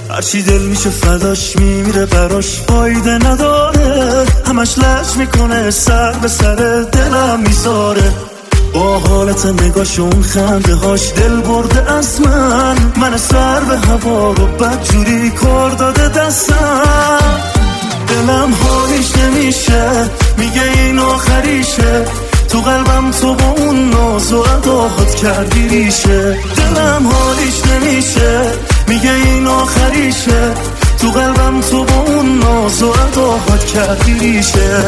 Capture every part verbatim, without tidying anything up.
هرچی دل میشه فداش میمیره براش فایده نداره، همش لج میکنه سر به سر دلم میذاره. با حالت نگاش اون خنده هاش دل برده از من، من سر به هوا رو بدجوری کار داده دستم. دلم حالیش نمیشه میگه این آخریشه، تو قلبم تو با اون ناز و عداهات کردی ریشه. دلم حالیش نمیشه میگه این آخریشه، تو قلبم تو با اون ناز و عداهات کردی ریشه.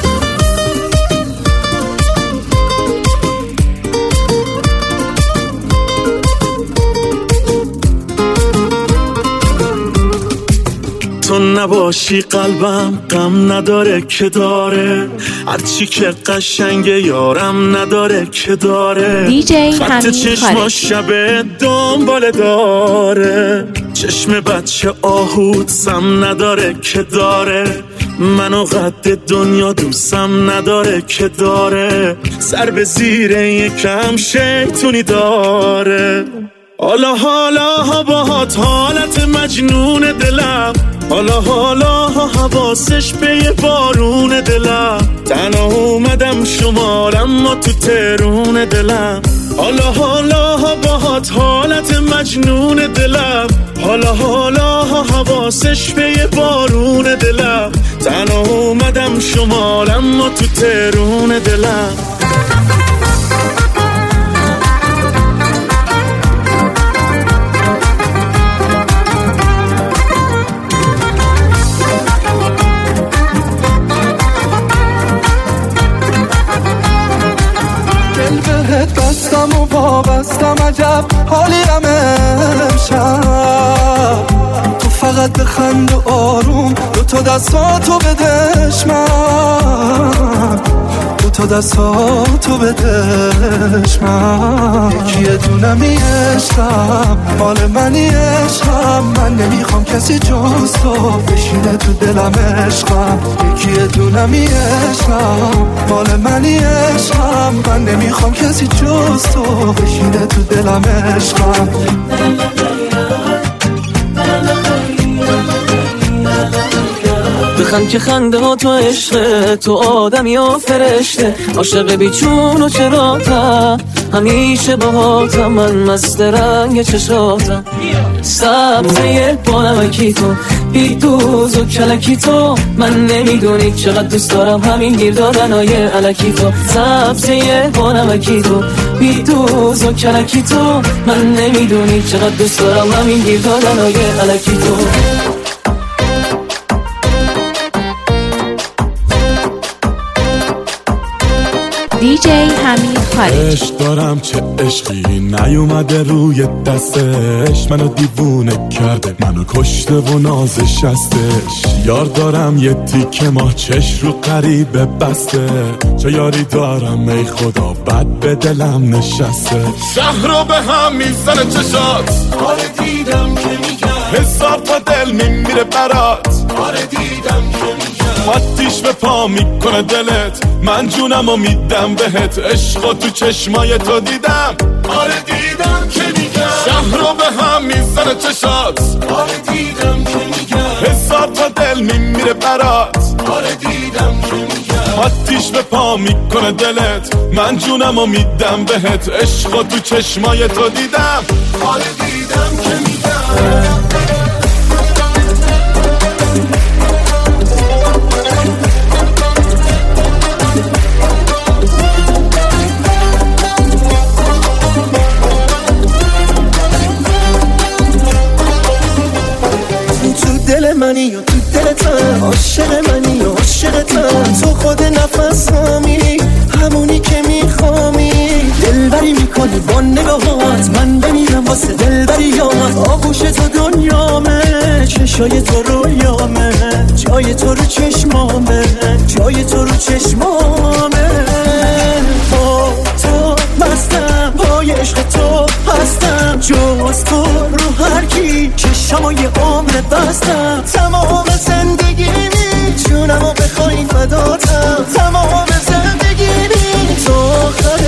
تو نباشی قلبم غم نداره که داره، هرچی که قشنگه یارم نداره که داره. خط چشما شبه دنباله داره، چشم بچه آهود سم نداره که داره. منو قد دنیا دوستم نداره که داره، سر به زیر یکم شیطونی داره. حالا حالا باهات حالت مجنون دلم، حالا حالا حواسش به یه بارون دلم. تنها اومدم شمارم ما تو ترون دلم. حالا حالا باهات حالت مجنون دلم، حالا حالا حواسش به یه بارون دلم. تنها اومدم شمارم ما تو ترون دلم. بستم و وابستم عجب حالیم امشب، تو فقط بخند و آروم دو تا دستاتو بدش من، دو تا دستاتو بدش من. یکی دونمی عشقم مال منی عشقم، من نمیخوام کسی جز تو بشینه تو دلم عشقم. یکی دونمی عشقم مال منی عشقم، من نمیخوام کسی جز تو بشینه تو دلم عشقم. بخند که خنده ها تو عشقه، تو آدمی و فرشته، عاشق بیچون و چراتم، همیشه باهاتم، من مست رنگ چشاتم. سبزه با نمکی تو، بی دوز و کلکی تو، من نمیدونی چقدر دوست دارم همین گیر دادن های علکی تو. سبزه با نمکی تو، بی دوز و کلکی تو، من نمیدونی چقدر دوست دارم همین گیر دادن های علکی تو. دی جی حمید خارجی. عشق دارم چه عشقی نیومده روی دستش، منو دیوونه کرده، منو کشته و نازش هستش. یار دارم یه تیکه ماه چش رو غریبه بسته، چه یاری دارم ای خدا بد به دلم نشسته. شهر رو به هم میزنه چشات، آره دیدم که میگم حساب تا دل میمیره برات، آره دیدم که میگم آتیش به پا میکنه دلت، من جونم و میدم بهت. عشقا تو چشمای تو دیدم، آره دیدم که میگم شهر رو به هم میزنه چشات، آره دیدم که میگم حساب تا دل میمیره برات، آره دیدم که میگم آتیش به پا میکنه دلت، من جونم و میدم بهت. عشقا تو چشمای تو دیدم، آره دیدم که میگم. دل منی و تو دلتم، عاشق منی و عاشقتم، تو خود نفسامی همونی که میخوامی. دلبری میکنی با نگاهات، من بمیرم واسه دلبریات. آغوش تو دنیامه، چشای تو رویامه، جای تو رو چشمامه، جای تو رو چشمامه. با تو مستم، پای عشق تو هستم، جز تو رو هر کی چشمای عمر بستم. تمام زندگیمی جونمو بخوای فداتم، تمام زندگیمی تو آخر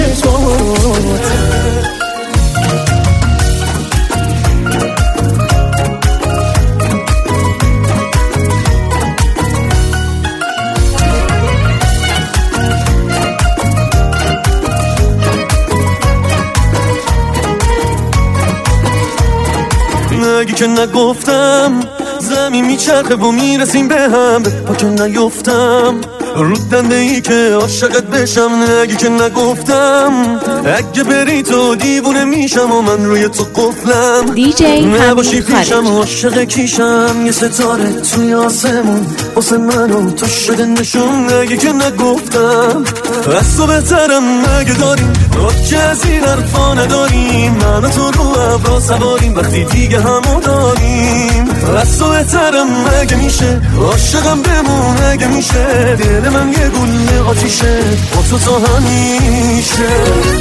توته. که نگفتم زمین میچرخه و میرسیم به هم، با که نیفتم رود دنده ای که عاشقت بشم، نگی که نگفتم اگه بری تو دیوونه میشم و من روی تو قفلم. دی جی نباشی پیشم عاشق کیشم، یه ستاره توی آسمون واسه منو تو شده نشون، نگی که نگفتم از تو بهترم مگه داریم راد که از این حرفا نداریم، من و تو رو ابرا سواریم وقتی دیگه همو داریم. از تو بهترم مگه میشه عاشقم بمون اگه میشه، دل من یه گونه آتیشه با تو تا همیشه.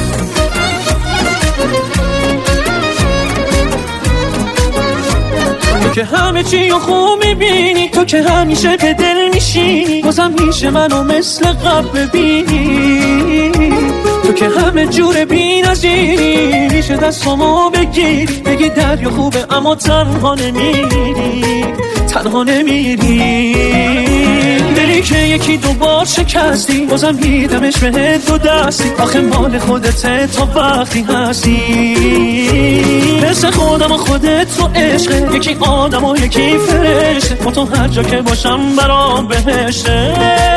تو که همه چی رو خوب میبینی، تو که همیشه به دل میشینی، بازم میشه منو مثل قبل ببینی. تو که همه جور بی نظیری، میشه دستامو بگیری بگی دریا خوبه اما تنها نمیری، تنها نمیری. دلی که یکی دوبار شکستی بازم دیدمش به دو دستی، آخه مال خودته تا وقتی هستی. مثل خودم و خودت تو عشقه، یکی آدم و یکی فرشته، با تو هر جا که باشم برام بهشته.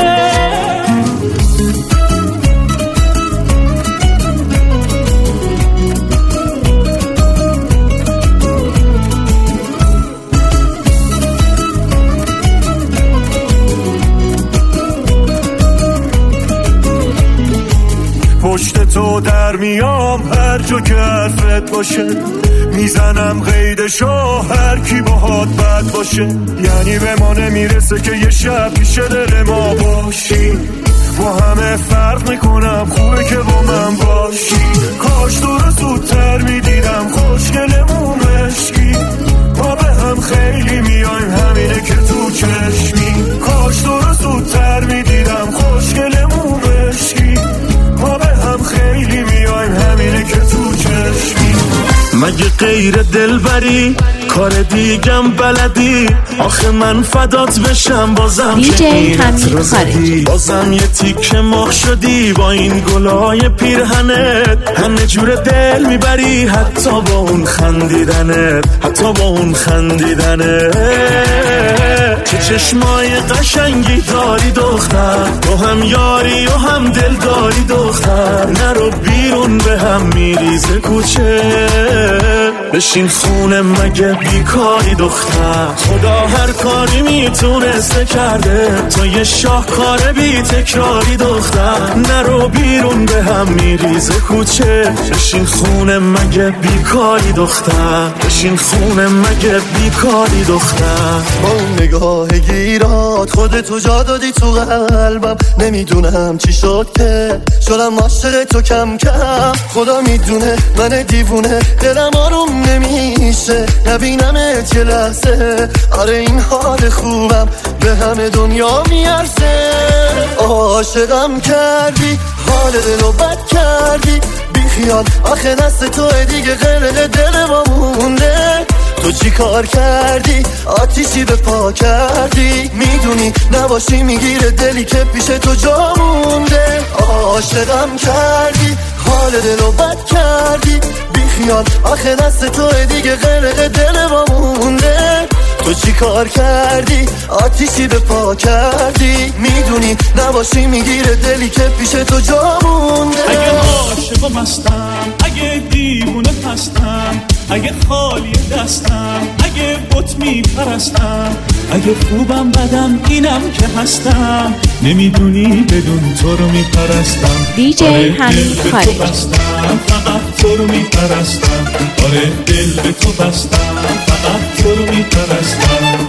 پشت تو در میام هر جا که حرفت باشه، میزنم قیدشو هر کی باهات بد باشه، یعنی به ما نمیرسه که یه شب پیش دل ما باشی، با همه فرق میکنم خوبه که با من باشی. کاش تو رو زودتر میدیدم خوشگلمون مشکی، ما به هم خیلی میایم همینه که تو چشمی. کاش تو رو زودتر میدیدم خوشگلمون مشکی، ما به هم خیلی میایم همینه که تو چشمی. مگه غیر دلبری کار دیگم بلدی، آخه من فدات بشم بازم که اینت رو زدی، بازم یه تیکه مخ شدی با این گلای پیرهنت، همه جور دل میبری حتی با اون خندیدنت، حتی با اون خندیدنت. چه چشمای قشنگی داری دختر، تو هم یاری و هم دل داری دختر، نرو بیرون به هم میریزه کوچه، بشین خونه مگه بیکاری دختر. خدا هر کاری میتونسته کرده، تو یه شاهکار بی تکراری دختر، نرو بیرون به هم میریزه کوچه، بشین خونه مگه بیکاری دختر، بشین خونه مگه بیکاری دختر. با اون نگاه گیرات خودتو جا دادی تو قلبم، نمیدونم چی شد که شدم عاشق تو کم کم، خدا میدونه من دیوونه دلم آروم نمیشه نبینمت یه لحظه، آره این حال خوبم به همه دنیا میارزه. عاشقم کردی حال دلو بد کردی بی خیال، آخه دست توه دیگه غرق دل ما مونده، تو چی کار کردی آتیشی به پا کردی، میدونی نباشی میگیره دلی که پیش تو جا مونده. عاشقم کردی حال دلو بد کردی بی خیال، آخه دست توه دیگه غرق دل ما مونده، تو چی کار کردی آتیشی به پا کردی، میدونی نباشی میگیره دلی که پیش تو جا مونده. اگه عاشق و مستم، اگه دیوونه هستم، اگه خالی دستم، اگه بت میپرستم، اگه خوبم بدم اینم که هستم، نمیدونی بدون تو رو میپرستم. دی جی حمید خالد فقط تو رو میپرستم، آره دل به تو بستم، فقط تو رو میپرستم.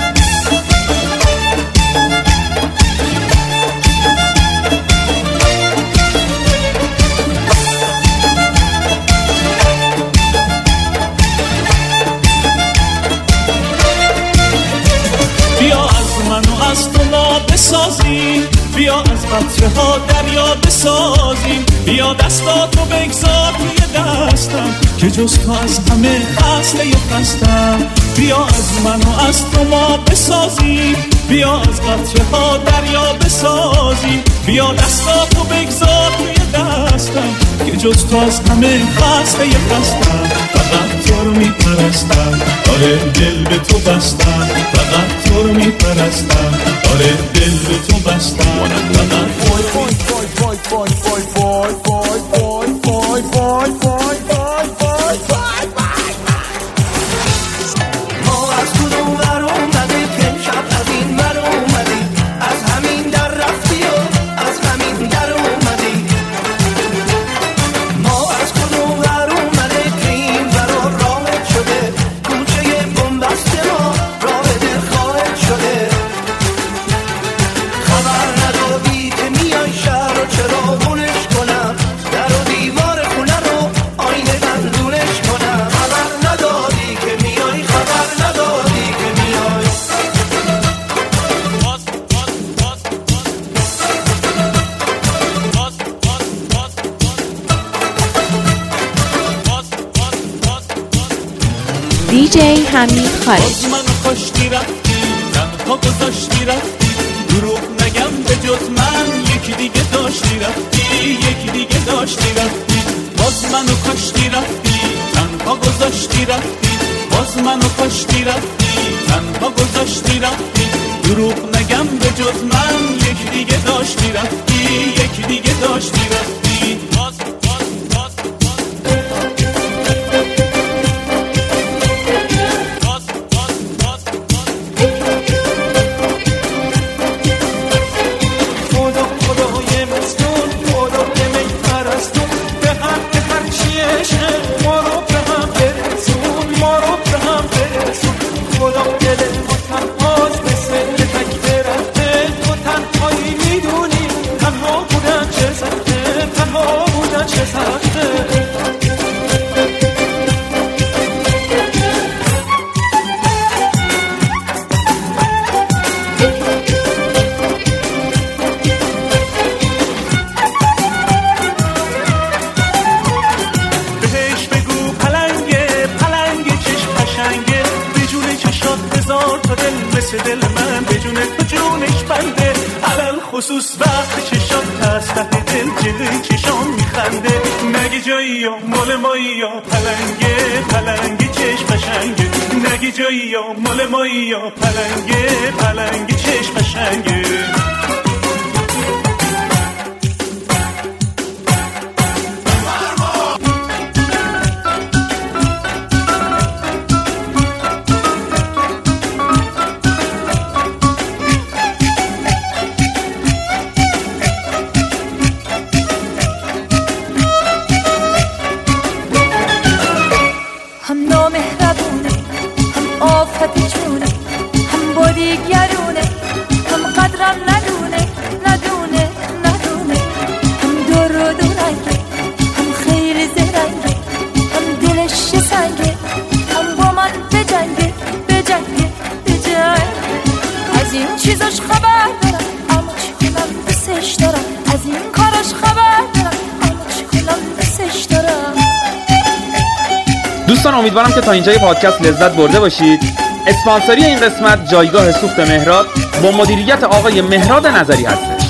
بیا از من و از تو ما بسازیم، بیا از قطره ها دریا بسازیم، بیا دستاتو بگذار توی دستم که جز تو از همه خسته ی خستم. بیا از من و از تو ما بسازیم، بیا از قطره ها دریا بسازیم، بیا دستاتو بگذار توی دستم که جز تو از همه خسته پرستم. فقط تو رو میپرستم، آره دل به تو بستم. فقط تو رو میپرستم، آره دل به تو بستم. فقط وای وای وای وای وای وای وای وای وای وای وای وای وای وای. ما از کدوم ور اومدیم که شب از این ور اومدیم، از همین در رفتی و از همین در اومدی. ما از کدوم ور اومده که این ور راهت شده، کوچه بنبست ما راه دل خواهد شده. خبر ندادی که میای شهر و چراغونش کنم، در و دیوار خونه رو آینه بندونش کنم. خبر ندادی که میای، خبر ندادی که میای. دیجی حمید خالد. باز منو کشتی رفتی، تنها گذاشتی رفتی، دروغ نگم به جز من یکی دیگه داشتی رفتی، یکی دیگه داشتی رفتی. باز منو کشتی رفتی، تنها گذاشتی رفتی، باز منو کشتی رفتی، تنها گذاشتی رفتی، دروغ نگم به جز من یکی دیگه داشتی رفتی، یکی دیگه داشتی رفتی. باز باز باز دل من به جون تو جونش بنده، علل خصوص وقت چشات هست ته دل جلوی چشام میخنده. نگی جایی یا مال مایی یا پلنگه، پلنگی چشم قشنگه. نگی جایی یا مال مایی یا پلنگه، پلنگی چشم قشنگه. دوستان امیدوارم که تا اینجای پادکست لذت برده باشید. اسپانسری این قسمت جایگاه سوخت مهراد با مدیریت آقای مهراد نظری هستش.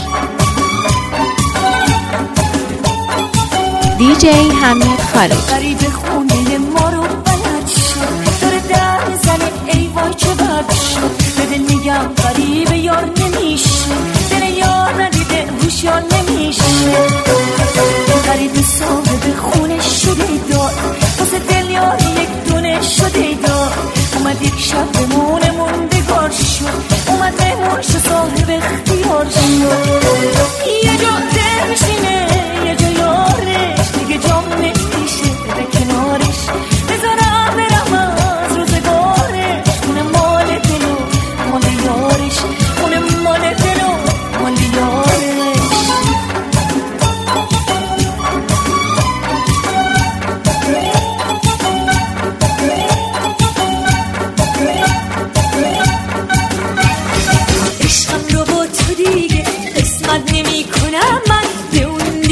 دیجی حمید خالد. غریب خونه ما رو بلد شد، داره در زنه ای وای چه بد شد. بده میگم غریب یار نمیشه، دل یار ندیده هوشیار نمیشه. غریب صاحب خونه شده دار، واسه دل یار یک دونه شده دار. اومد یک شب بمونه موندگار شد، اومد مهمون شد صاحب اختیار شد. یه جا دل شینه یه جا یارش، دیگه جام نمیشه به کنارش. بذارم برم از روزگارش، خونه مال دلو مال یارش، خونه مال دلو مال یارش. عشقم رو با تو دیگه قسمت نمی کنم من، به اون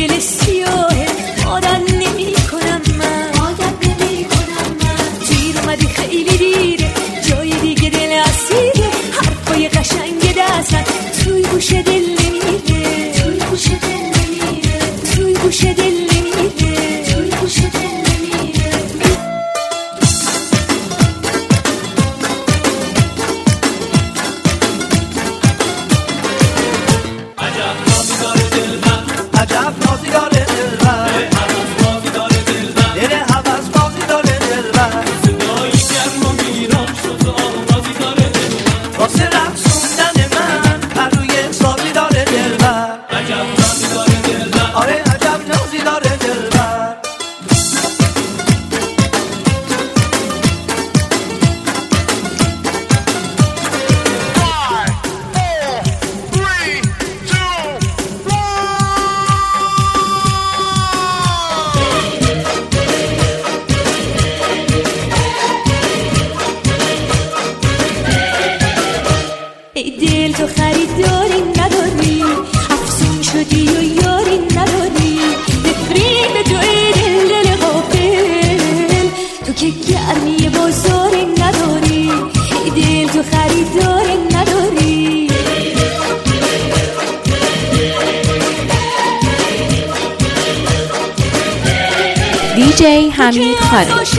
ای دل تو خریداری نداری، افسون شدی و یاری نداری، نفرین تو ای دل دل غافل، تو که گرمی بازاری نداری، ای دل تو خریداری نداری. دی جی حمید خالق.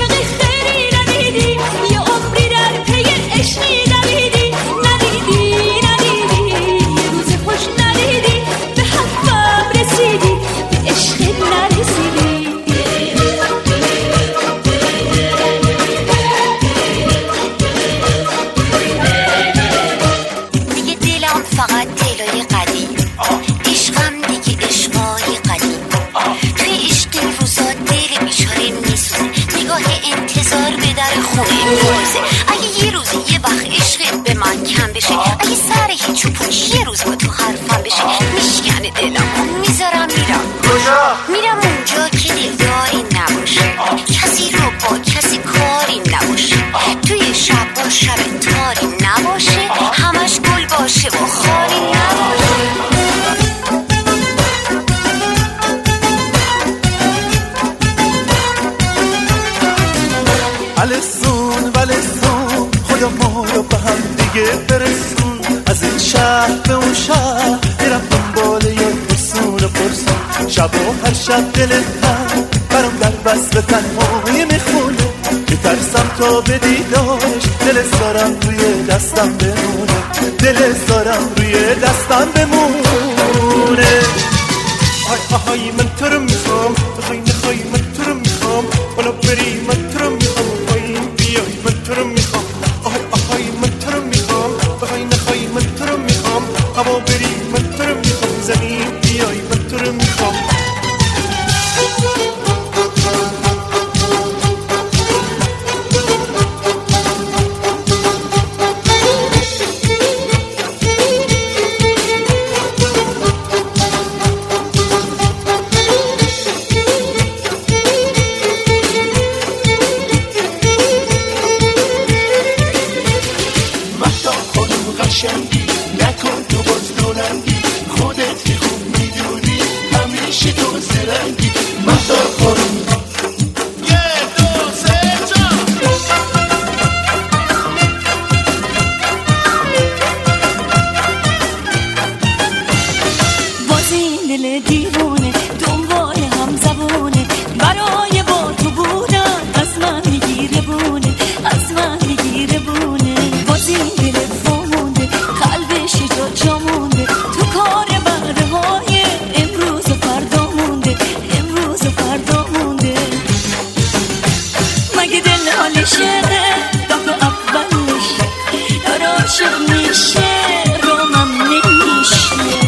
اگه یه روز یه وقت عشقت به من کم بشه، اگه سر هیچ و پوچ یه روز با تو حرفم بشه، میشکنه دلم میذارم میرم میرم اونجا که دلداری نباشه، کسی رو با کسی کاری نباشه، توی شب با شب تاری نباشه، همش گل باشه و خالی نباشه. السون ولسون خدا ما رو به هم دیگه برسون، از این شهر به اون شهر میرم دنبال یه پرسون و پرسون، شب و هر شب دلتم برام در وصل تنهایی میخونه، میترسم تا به دیدارش دل سارم روی دستم بمونه، دل سارم روی دستم بمونه. آی آهای من تو رو میخوام، بخوای نخوای من تو رو میخوام، بالا بری من تو رو میخوام، من تو رو میخوام. آهای آهای من تو رو میخوام، بخوای نخوای من تو رو میخوام، هوا بری من تو رو میخوام، زمین بیای من تو رو میخوام. نکن تو باز دوننگی، خودت که خوب میدونی همیشه تو زرنگی. مهدار خانم یه دو سه چار باز این دل دیوونه دنبال هم زبونه، برای با تو بودن از من میگیره بونه، از من میگیره بونه. باز این دل جا مونده تو کار بره های امروز و فردا مونده، امروز و فردا مونده. مگه دل حالشه دفعه اولشه داره عاشق میشه رومم نمیشه.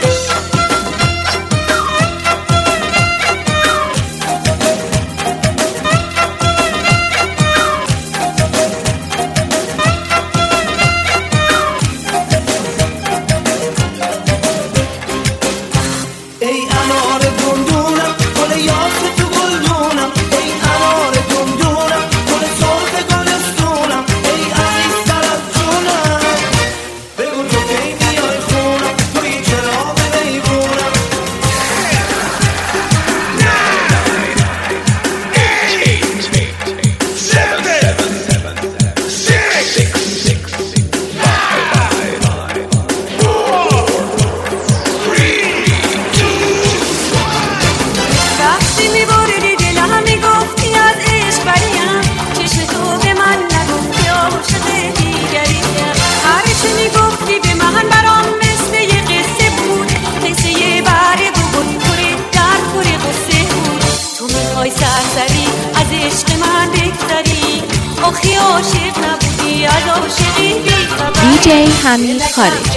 دی جی حمید خالق.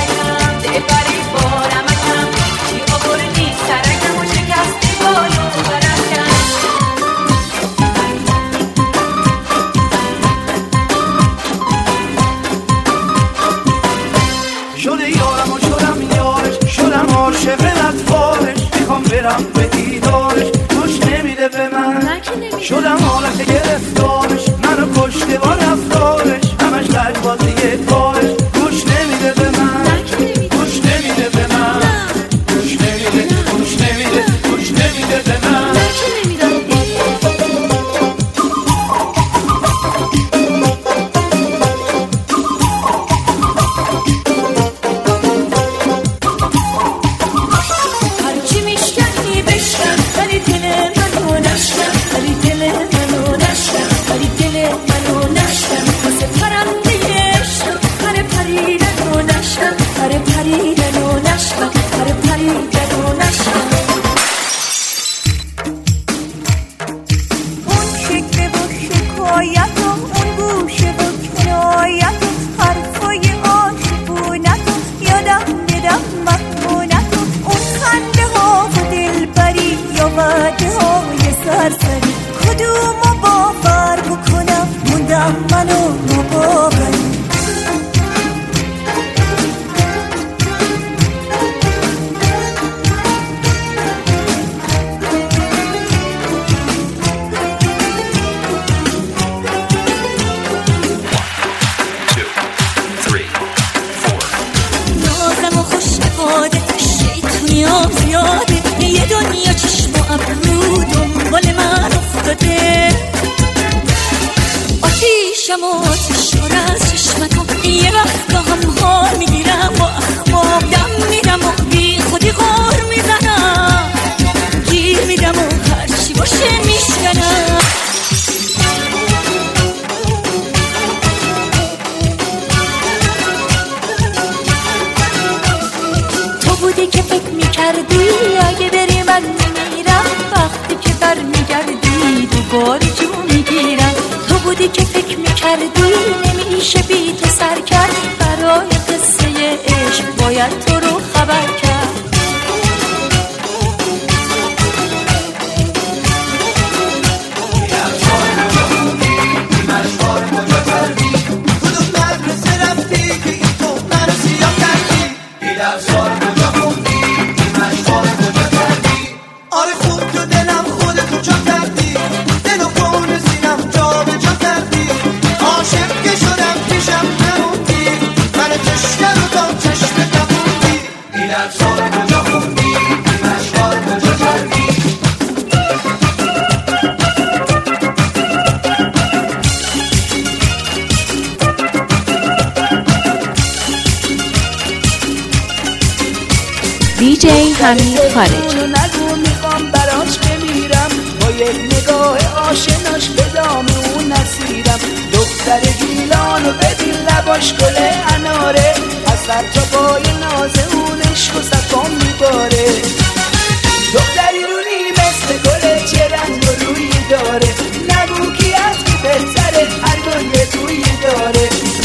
شده یارم و شدم یارش، شدم عاشق لطفارش، میخوام برم به دیدارش، گوش نمیده به من، شدم حالت گرفتارش، منو کشته با رفتارش، همش لجبازی کارش، گوش نمیده دنیا زیاده، یه دنیا چشم و ابرو دنبال من افتاده. آتیشم و آتیشار از چشمتم، یه وقت هم حال میگیرم با اخمام دم میدم و بی خودی غار میزنم، گیر میدم و هرچی باشه میشکنم. تو بودی که فکر میکردی اگه بری من میمیرم، وقتی که بر میگردی دوباره جو میگیرم. تو بودی که فکر میکردی نمیشه بی تو سر کرد، برای قصه عشق باید تو رو خبر کرد. دی جی حمید خارجی. نگو میخوام براش بمیرم، با یک نگاه آشناش به دام اون نسیرم. دختر گیلانو ببین لباش گل اناره، از سر تا پای ناز اون عشق و صفام میباره. دختری رونی مثل گل چه رنگ و روی داره، نگو کی از کی بهتره، هر گل یه توی داره.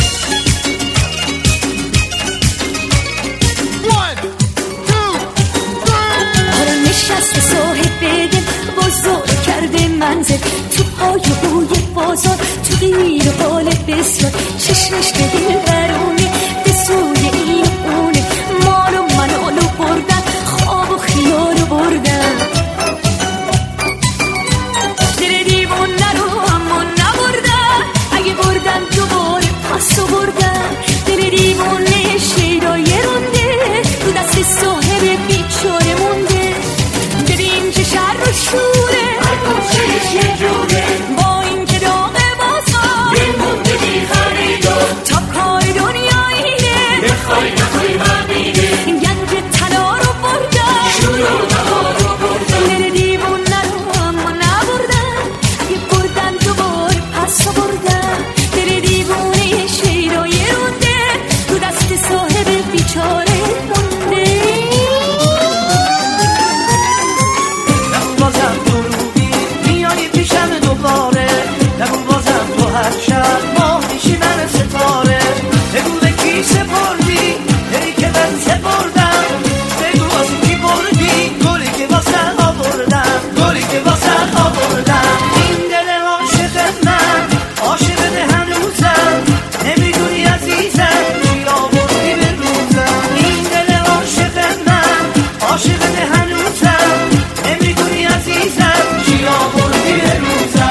نشست صاحب بگم بزرگ کرده منزل، تو پای بوی بازار، تو غیر حال بسیار. چشمش به دل برونه، به سوی این اونه، مالو منالو بردن، خواب و خیالو بردن. دل دیوونه رو اما نبردن، اگه بردن دوباره پسو بردن. دل دیوونه شیدای رونده، تو دست صاحب بیچاره مونده. شر و شوره یه جوره، با این که داغ بازار یه مونده بی خریدار. تا کار دنیا اینه، بخوای نخوای همینه، گنج طلا رو بردن، شور و بها رو بردن. دل دیوونه رو اما نبردن، اگه بردن دوباره پس بردن. دل دیوونه شیرای رونده، تو دست صاحب بیچاره مونده. نگو بازم تو هر شب ما میشی من ستاره. بگو به کی سپردی دلی که من سپردم، بگو واسه کی بردی گلی که واسه آوردم، گلی که واسه آوردم. این دل عاشق من عاشق هنوزم، نمیدونی عزیزم چی آوردی به روزم. این دل عاشق من عاشق هنوزم، نمیدونی عزیزم چی آوردی به روزم.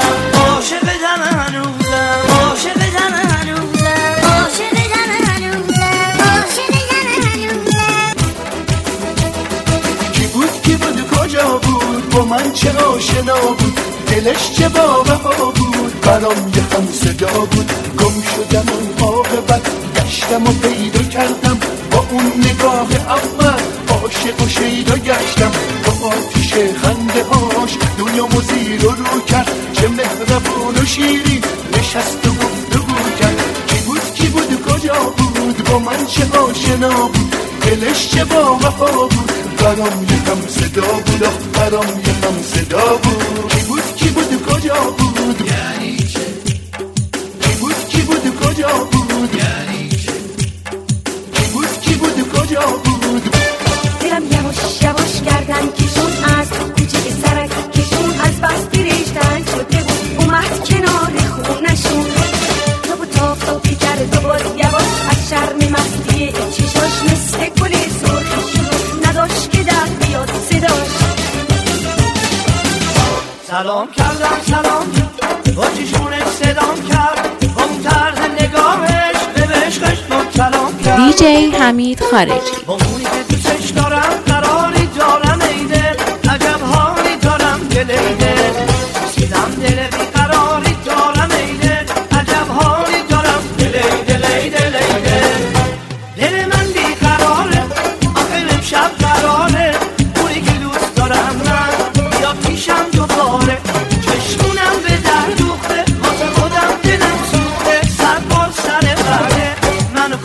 با من چه آشنا بود، دلش چه با وفا بود، برام یه هم صدا بود. گم شدم اون عاقبت، گشتم و پیدا کردم، با اون نگاه اول عاشق و شیدا گشتم. با آتیش خنده هاش دنیامو زیر و رو کرد، چه مهربون و شیرین نشست و گفتگو کرد. کی بود کی بود کجا بود، با من چه آشنا بود، دلش چه با وفا بود، برام یه هم صدا بود، برام یه هم صدا بود. کی بود کی بود کجا بود، یعنی چه؟ کی بود کی بود کجا بود، یعنی چه؟ کی بود کی بود کجا بود. دلم یواش یواش گردن کشون، از کوچه سرک کشون، از بس دیریشتن شده بود، اومد کنار خونشون. تو بود تافتابی کرد و باز یواش، از شرم مستی چشاش مثل گلی سرخشون، نداشت که در بیاد صداش. سلام کردم سلام کرد، با چشمونش صدام کرد، با اون طرز نگاهش به عشقش سلام کرد. دی جی حمید خارجی. با اونی که دوستش دارم قراری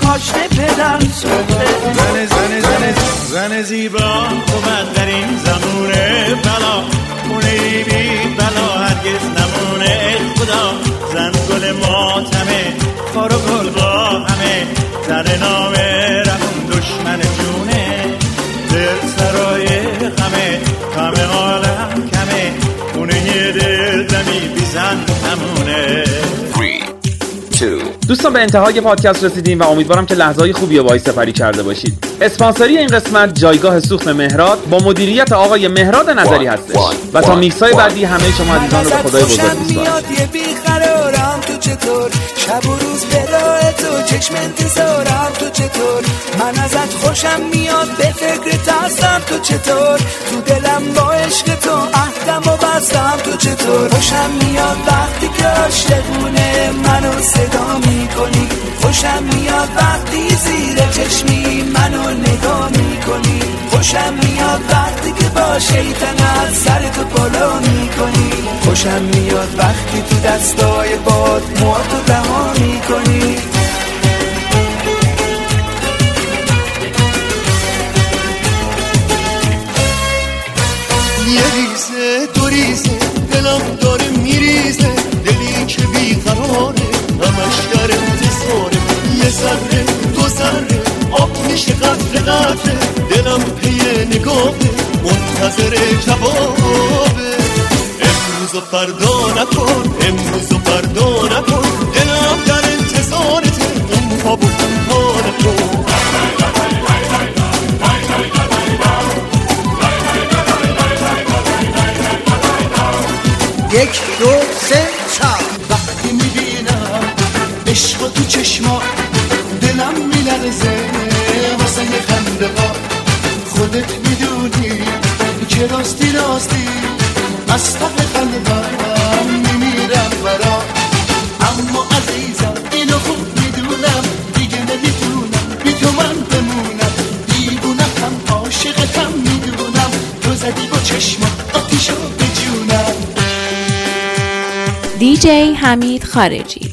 پاشنه پدر سوخته. زن زن زن زن زیبا اومد در این زمونه بلا، خونه بی بلا هرگز نمونه. خدا زن گل ماتمه، خار و گل با همه، زن نامه رفون دشمن جونه. دل سرای غمه، غم عالم کمه، خونه دل دمی بی زن نمونه. دوستان به انتهای پادکست رسیدیم و امیدوارم که لحظه‌های خوبی رو باهاش سپری کرده باشید. اسپانسری این قسمت جایگاه سوخت مهراد با مدیریت آقای مهراد نظری هستش و تا میکس‌های بعدی همه شما عزیزان رو به خدای بزرگ می‌سپارم. تو چطور شب و روز برای تو چشم انتظارم، تو چطور من ازت خوشم میاد به فکر هستم، تو چطور تو دلم با عشق تو عهدم و بستم، تو چطور خوشم میاد وقتی که عاشقونه منو صدا میکنی، خوشم میاد وقتی زیر چشمی منو نگاه میکنی، خوشم میاد وقتی که با شیطنت سر تو بالا میکنی، خوشم میاد وقتی تو دستای باد موهاتو رها میکنی. یه ریزه دو ریزه دلم داره میریزه، دلی که بیقراره همش در انتظاره، یه ذره دو ذره آب میشه قطره قطره، دلم پی نگاهه منتظر جوابه. امروز و فردا نکن، امروز و فردا نکن، دلم در انتظارته اون پا بود اون پا نکن. یک دو سه چار وقتی میبینم عشق تو چشما دلم میلرزه واسه یه خنده ها، خودت میدونی که راستی راستی از ته قلبم میمیرم برا، اما عزیزم اینو خوب میدونم دیگه نمیتونم بی تو من بمونم، دیوونم عاشقتم میدونم، تو زدی با چشما آتیشو به جونم. دی جی حمید خارجی.